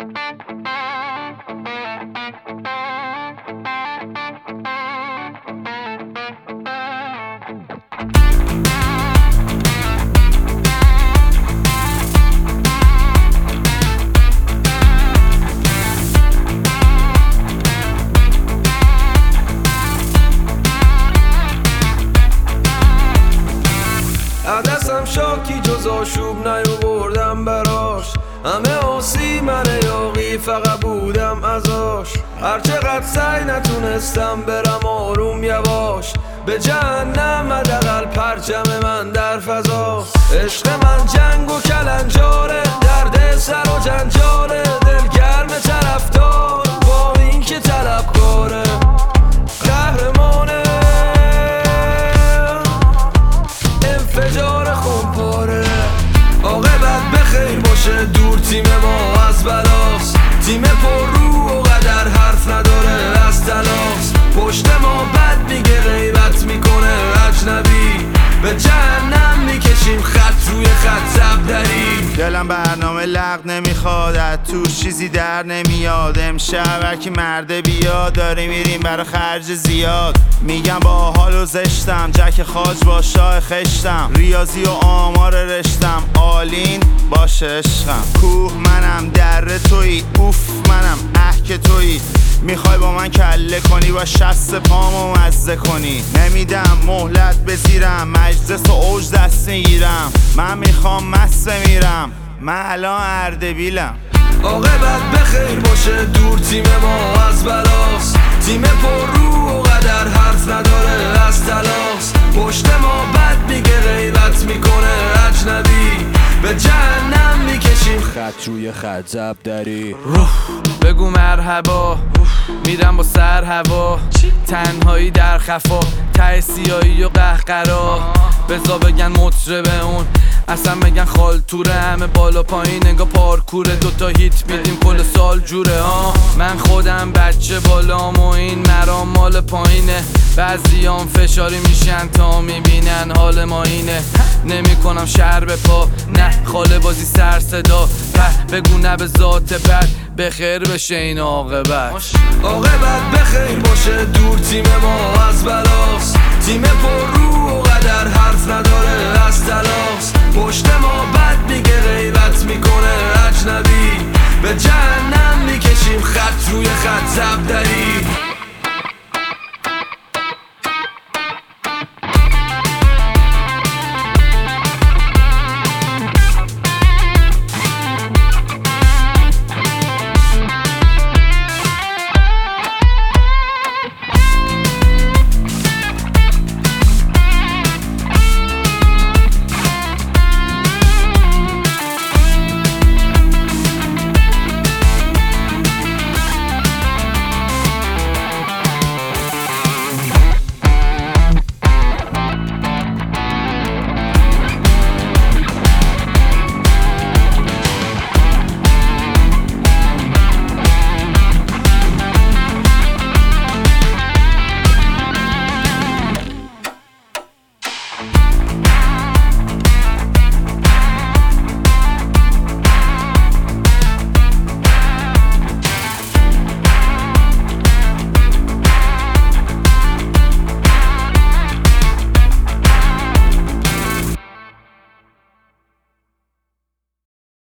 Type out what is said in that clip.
عدسم شاکی جز آشوب نیاوردم براش، همه آسی من یاقی فقط بودم ازاش. هرچقدر سعی نتونستم برم آروم یواش، به جهنم حداقل پرچم من در فضاست. عشق من جنگ و کلنجاره، درد سر و جنجاله، دلگرم طرفدار با این که طلبکاره. قهرمانه انفجار خونپاره، عاقبت بخیر باشه دور تیم ما از بلاست. تیم پر رو و قدر حرف نداره از تلاست، پشت ما بد میگه غیبت میکنه اجنبی، به جهنم میکشیم خط روی خط زبدری. دلم برنامه لغ نمیخواد، از توش چیزی در نمیاد. امشب هرکی مرده بیاد، داریم میریم برا خرج زیاد. میگم با حال و زشتم، جک خاج با شاه خشتم، ریاضی و آمار رشتم، آلین باشه عشقم. کوه منم در تویی، اوف منم که تویی. میخوای با من کله کنی، با شست پامو مزه کنی. نمیدم مهلت بزیرم، مجلس و اوج دست میگیرم. من میخوام مست میرم، من الان اردبیلم. عاقبت بخیر باشه دور تیم ما از بلاست. تیم پر رو و قدر حرف نداره از تلاست، پشت ما بد میگه غیبت میکنه اجنبی، به جهنم میکشیم خط روی خط زبدری. بگو مرحبا، میرم با سر هوا، تنهایی در خفا، ته سیاهی و قهقرا. بزا بگن مطربه اون، اصلا بگن خالتوره، همه بالا پایین انگا پارکوره. دوتا هیت میدیم کل سال جوره ها. من خودم بچه بالام و این مرام مال پایینه، بعضیام فشاری میشن تا میبینن حال ما اینه. نمی کنم شهر به پا، نه خاله بازی سر صدا، بگو نه به ذات بد، بخیر بشه این عاقبت. عاقبت بخیر باشه دور تیم ما از بلاست. تیم پر رو و قدر حرف نداره از تلاست،